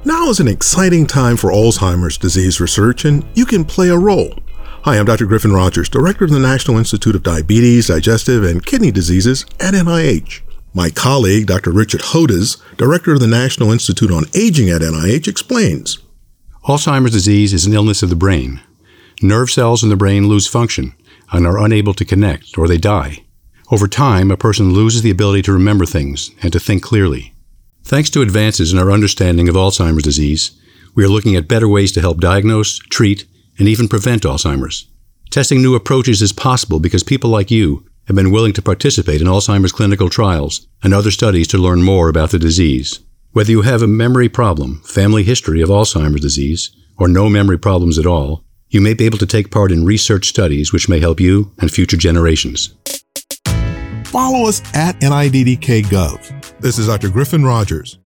Now is an exciting time for Alzheimer's disease research, and you can play a role. Hi, I'm Dr. Griffin Rogers, Director of the National Institute of Diabetes, Digestive, and Kidney Diseases at NIH. My colleague, Dr. Richard Hodes, Director of the National Institute on Aging at NIH, explains. Alzheimer's disease is an illness of the brain. Nerve cells in the brain lose function and are unable to connect, or they die. Over time, a person loses the ability to remember things and to think clearly. Thanks to advances in our understanding of Alzheimer's disease, we are looking at better ways to help diagnose, treat, and even prevent Alzheimer's. Testing new approaches is possible because people like you have been willing to participate in Alzheimer's clinical trials and other studies to learn more about the disease. Whether you have a memory problem, family history of Alzheimer's disease, or no memory problems at all, you may be able to take part in research studies which may help you and future generations. Follow us at NIDDK.gov. This is Dr. Griffin Rogers.